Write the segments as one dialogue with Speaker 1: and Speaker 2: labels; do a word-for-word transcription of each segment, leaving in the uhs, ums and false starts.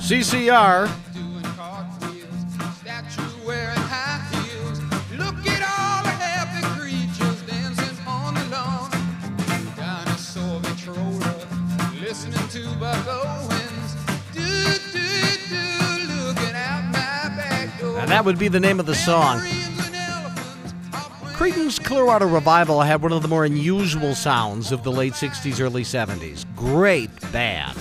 Speaker 1: C C R.
Speaker 2: Doing cartwheels, statue wearing high heels. Look at all the happy creatures dancing on the lawn. Dinosaur controller, listening to Buck Owens. Do, do, do, looking out my back door.
Speaker 1: And that would be the name of the song. Creedence Clearwater Revival had one of the more unusual sounds of the late sixties, early seventies. Great band.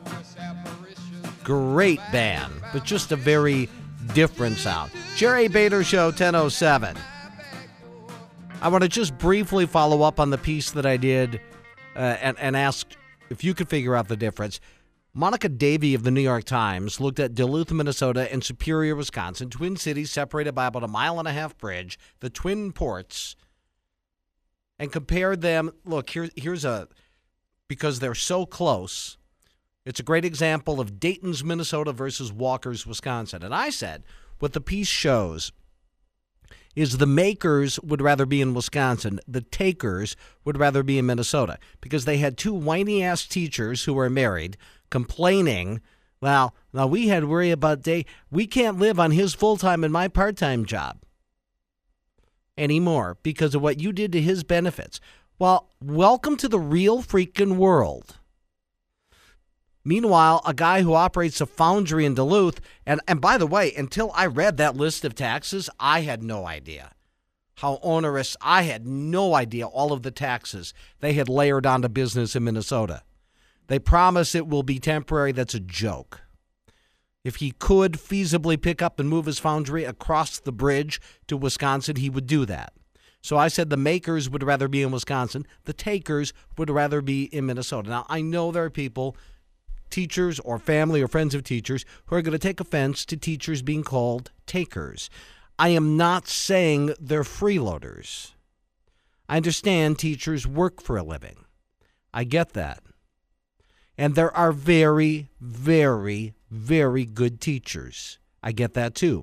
Speaker 1: Great band, but just a very different sound. Jerry Bader Show, ten oh seven. I want to just briefly follow up on the piece that I did uh, and, and ask if you could figure out the difference. Monica Davey of the New York Times looked at Duluth, Minnesota, and Superior, Wisconsin, twin cities separated by about a mile and a half bridge, the Twin Ports, and compared them. Look, here, here's a, because they're so close, it's a great example of Dayton's, Minnesota versus Walker's, Wisconsin. And I said, what the piece shows is the makers would rather be in Wisconsin. The takers would rather be in Minnesota because they had two whiny-ass teachers who were married complaining, well, now we had worry about day. We can't live on his full-time and my part-time job anymore because of what you did to his benefits. Well, welcome to the real freaking world. Meanwhile, a guy who operates a foundry in Duluth, and, and by the way, until I read that list of taxes, I had no idea how onerous. I had no idea all of the taxes they had layered onto business in Minnesota. They promise it will be temporary. That's a joke. If he could feasibly pick up and move his foundry across the bridge to Wisconsin, he would do that. So I said the makers would rather be in Wisconsin. The takers would rather be in Minnesota. Now, I know there are people, teachers or family or friends of teachers, who are going to take offense to teachers being called takers. I am not saying they're freeloaders. I understand teachers work for a living. I get that. And there are very, very, very good teachers. I get that too.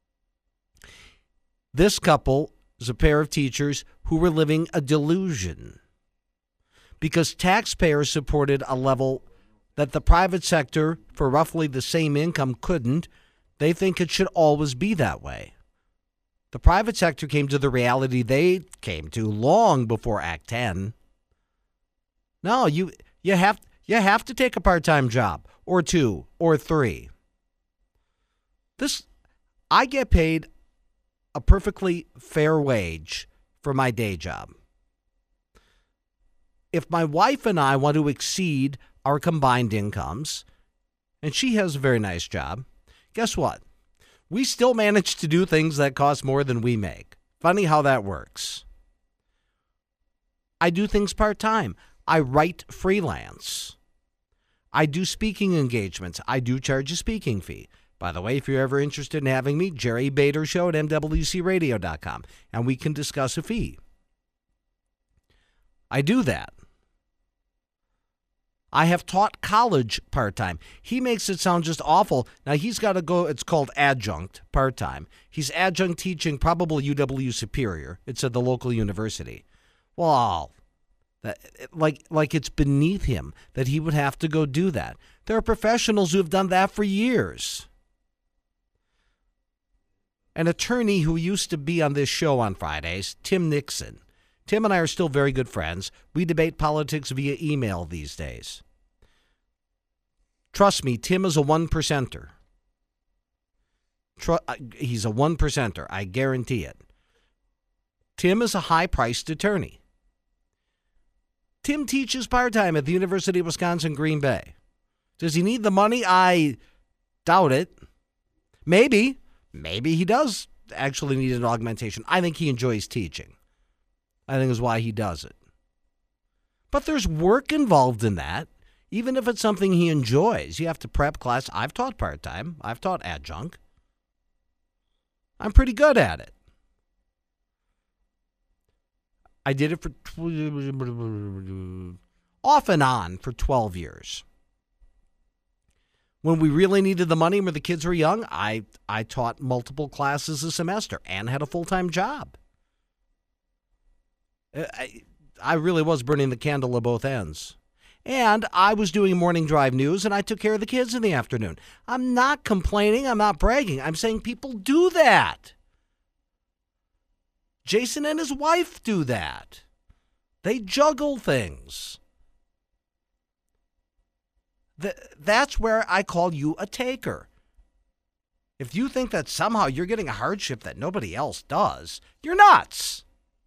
Speaker 1: This couple is a pair of teachers who were living a delusion because taxpayers supported a level that the private sector, for roughly the same income, couldn't. They think it should always be that way. The private sector came to the reality they came to long before Act ten. No, you you have you have to take a part-time job or two or three. This I get paid a perfectly fair wage for my day job. If my wife and I want to exceed our combined incomes, and she has a very nice job, guess what? We still manage to do things that cost more than we make. Funny how that works. I do things part-time. I write freelance. I do speaking engagements. I do charge a speaking fee. By the way, if you're ever interested in having me, Jerry Bader Show at M W C radio dot com, and we can discuss a fee. I do that. I have taught college part-time. He makes it sound just awful. Now, he's got to go, it's called adjunct part-time. He's adjunct teaching probably U W Superior. It's at the local university. Well, that, like, like it's beneath him that he would have to go do that. There are professionals who have done that for years. An attorney who used to be on this show on Fridays, Tim Nixon. Tim and I are still very good friends. We debate politics via email these days. Trust me, Tim is a one-percenter. Tru- he's a one-percenter. I guarantee it. Tim is a high-priced attorney. Tim teaches part-time at the University of Wisconsin, Green Bay. Does he need the money? I doubt it. Maybe. Maybe he does actually need an augmentation. I think he enjoys teaching. I think is why he does it. But there's work involved in that, even if it's something he enjoys. You have to prep class. I've taught part-time. I've taught adjunct. I'm pretty good at it. I did it for tw- off and on for twelve years. When we really needed the money when the kids were young, I, I taught multiple classes a semester and had a full-time job. I, I really was burning the candle at both ends. And I was doing morning drive news, and I took care of the kids in the afternoon. I'm not complaining. I'm not bragging. I'm saying people do that. Jason and his wife do that. They juggle things. That's where I call you a taker. If you think that somehow you're getting a hardship that nobody else does, you're nuts.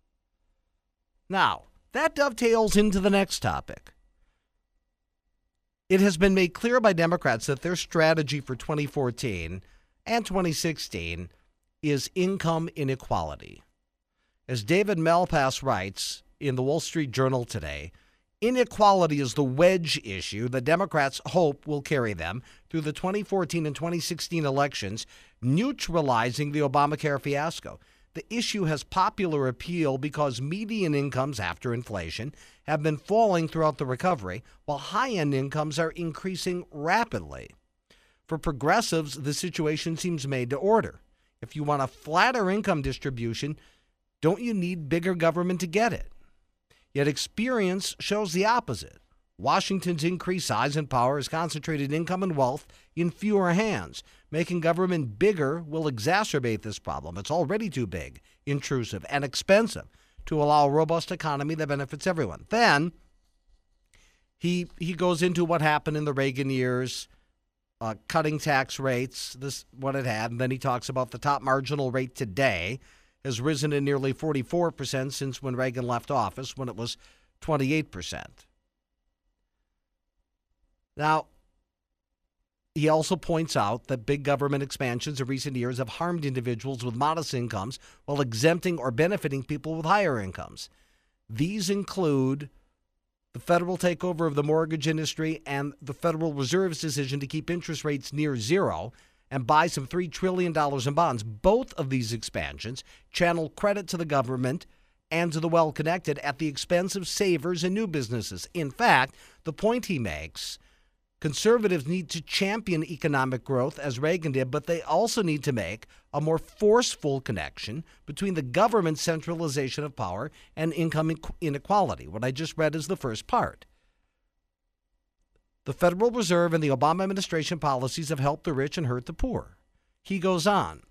Speaker 1: Now, that dovetails into the next topic. It has been made clear by Democrats that their strategy for twenty fourteen and twenty sixteen is income inequality. As David Malpass writes in the Wall Street Journal today, inequality is the wedge issue the Democrats hope will carry them through the twenty fourteen and twenty sixteen elections, neutralizing the Obamacare fiasco. The issue has popular appeal because median incomes after inflation have been falling throughout the recovery, while high-end incomes are increasing rapidly. For progressives, the situation seems made to order. If you want a flatter income distribution, don't you need bigger government to get it? Yet experience shows the opposite. Washington's increased size and power has concentrated income and wealth in fewer hands. Making government bigger will exacerbate this problem. It's already too big, intrusive, and expensive to allow a robust economy that benefits everyone. Then he he goes into what happened in the Reagan years, uh, cutting tax rates, this what it had, and then he talks about the top marginal rate today has risen to nearly forty-four percent since when Reagan left office, when it was twenty-eight percent. Now, he also points out that big government expansions of recent years have harmed individuals with modest incomes while exempting or benefiting people with higher incomes. These include the federal takeover of the mortgage industry and the Federal Reserve's decision to keep interest rates near zero and buy some three trillion dollars in bonds. Both of these expansions channel credit to the government and to the well-connected at the expense of savers and new businesses. In fact, the point he makes, conservatives need to champion economic growth as Reagan did, but they also need to make a more forceful connection between the government's centralization of power and income inequality. What I just read is the first part. The Federal Reserve and the Obama administration policies have helped the rich and hurt the poor. He goes on.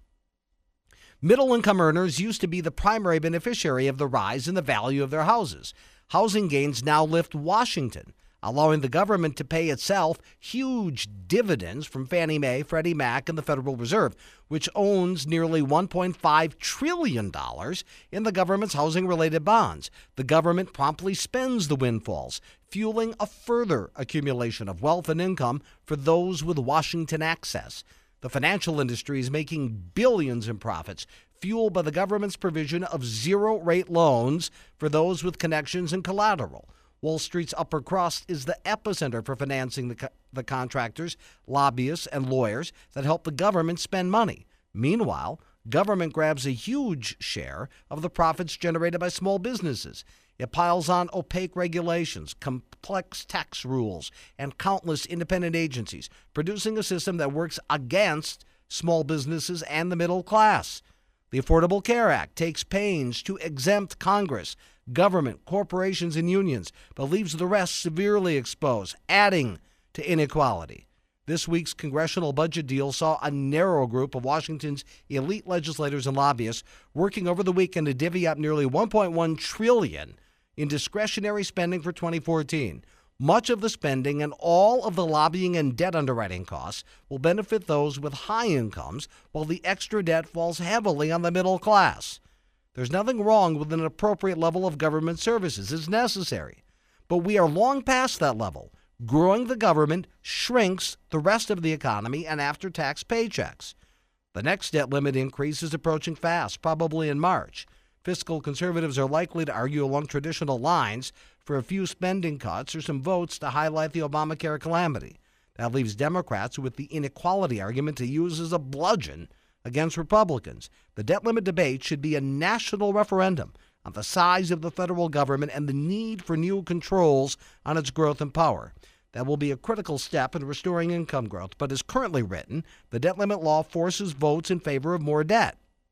Speaker 1: Middle-income earners used to be the primary beneficiary of the rise in the value of their houses. Housing gains now lift Washington, allowing the government to pay itself huge dividends from Fannie Mae, Freddie Mac, and the Federal Reserve, which owns nearly one point five trillion dollars in the government's housing-related bonds. The government promptly spends the windfalls, fueling a further accumulation of wealth and income for those with Washington access. The financial industry is making billions in profits, fueled by the government's provision of zero-rate loans for those with connections and collateral. Wall Street's upper crust is the epicenter for financing the, co- the contractors, lobbyists, and lawyers that help the government spend money. Meanwhile, government grabs a huge share of the profits generated by small businesses. It piles on opaque regulations, complex tax rules, and countless independent agencies, producing a system that works against small businesses and the middle class. The Affordable Care Act takes pains to exempt Congress, government, corporations, and unions, but leaves the rest severely exposed, adding to inequality. This week's congressional budget deal saw a narrow group of Washington's elite legislators and lobbyists working over the weekend to divvy up nearly one point one trillion dollars in discretionary spending for twenty fourteen. Much of the spending and all of the lobbying and debt underwriting costs will benefit those with high incomes, while the extra debt falls heavily on the middle class. There's nothing wrong with an appropriate level of government services. It's necessary. But we are long past that level. Growing the government shrinks the rest of the economy and after-tax paychecks. The next debt limit increase is approaching fast, probably in March. Fiscal conservatives are likely to argue along traditional lines for a few spending cuts or some votes to highlight the Obamacare calamity. That leaves Democrats with the inequality argument to use as a bludgeon against Republicans. The debt limit debate should be a national referendum on the size of the federal government and the need for new controls on its growth and power. That will be a critical step in restoring income growth, but as currently written, the debt limit law forces votes in favor of more debt.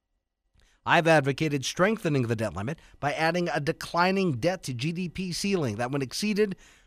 Speaker 1: I've advocated strengthening the debt limit by adding a declining debt to G D P ceiling that, when exceeded,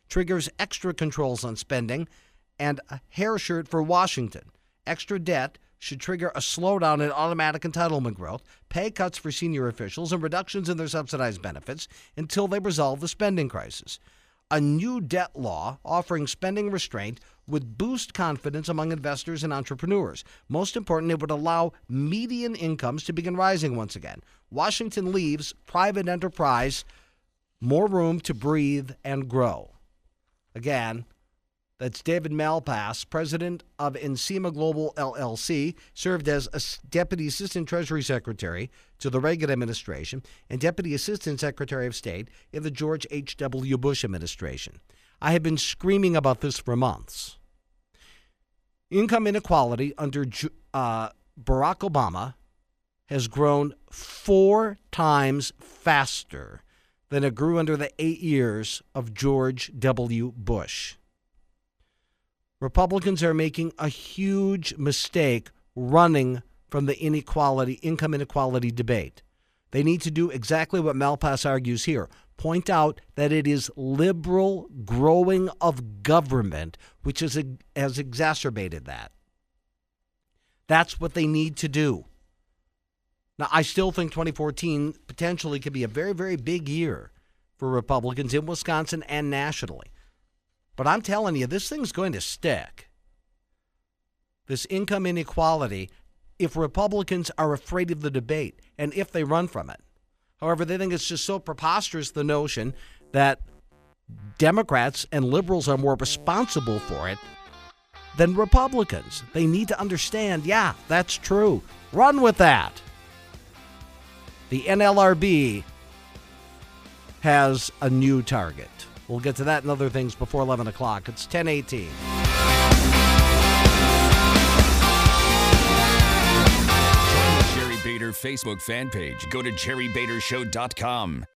Speaker 1: triggers extra controls on spending and a hair shirt for Washington. Extra debt should trigger a slowdown in automatic entitlement growth, pay cuts for senior officials, and reductions in their subsidized benefits until they resolve the spending crisis. A new debt law offering spending restraint would boost confidence among investors and entrepreneurs. Most important, it would allow median incomes to begin rising once again. Washington leaves private enterprise more room to breathe and grow. Again, that's David Malpass, president of Encima Global L L C, served as a Deputy Assistant Treasury Secretary to the Reagan administration and Deputy Assistant Secretary of State in the George H W. Bush administration. I have been screaming about this for months. Income inequality under uh, Barack Obama has grown four times faster than it grew under the eight years of George W. Bush. Republicans are making a huge mistake running from the inequality, income inequality debate. They need to do exactly what Malpass argues here. Point out that it is liberal growing of government which is, has exacerbated that. That's what they need to do. Now, I still think twenty fourteen potentially could be a very, very big year for Republicans in Wisconsin and nationally. But I'm telling you, this thing's going to stick. This income inequality, if Republicans are afraid of the debate and if they run from it. However, they think it's just so preposterous, the notion that Democrats and liberals are more responsible for it than Republicans. They need to understand, yeah, that's true. Run with that. The N L R B has a new target. We'll get to that and other things before eleven o'clock. It's ten eighteen.
Speaker 3: Join the Jerry Bader Facebook fan page. Go to jerry bader show dot com.